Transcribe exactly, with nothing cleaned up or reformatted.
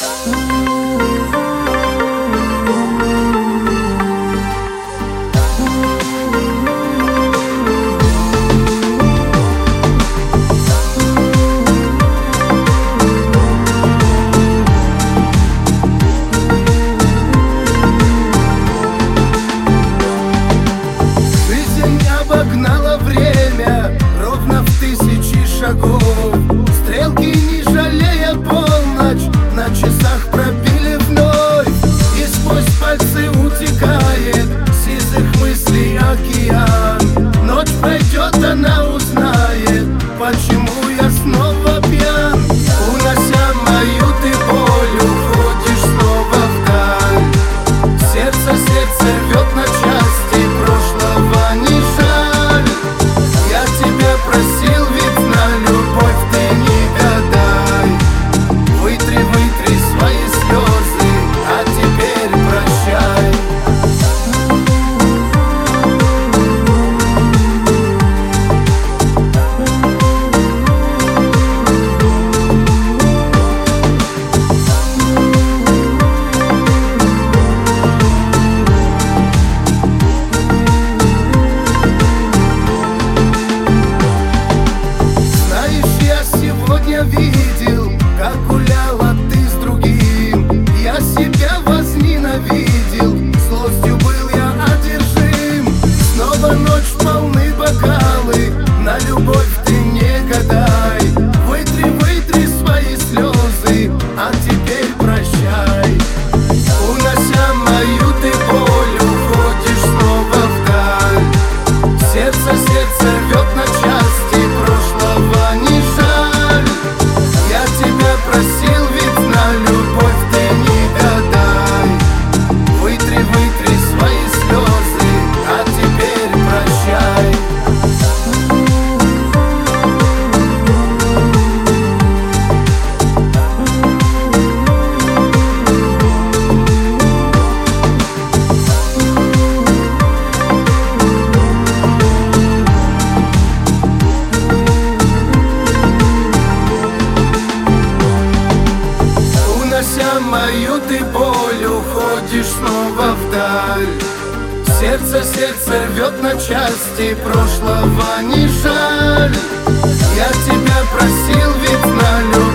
Обогнала время ровно в тысячи шагов. Стрелки, не жалея, полночь на часах пробили вновь. И сквозь пальцы утекает сизых мыслей океан. Ночь пройдет, она узнает, почему я снова пьян. Унося мою ты боль, уходишь снова вдаль. Сердце, сердце рвет на части, прошлого не жаль. Я тебя просил, ведь на любовь ты не гадай. Вытри, вытри свои слезы, а теперь прощай. Видел, как гуляла ты с другим. Я себя возненавидел, злостью был я одержим. Снова ночь, полны бокалы, на любовь ты не гадай. Вытри, вытри свои слезы, а теперь прощай. Унося мою ты боль, уходишь снова вдаль. Сердце, сердце рвет на части, прошлого не жаль. Я тебя просил, ведь на любовь ты не гадай. Вытри, вытри свои слезы, а теперь прощай. Унося мою ты боль, уходишь снова вдаль. Сердце, сердце рвет на части, прошлого не жаль. Я тебя просил, ведь на любовь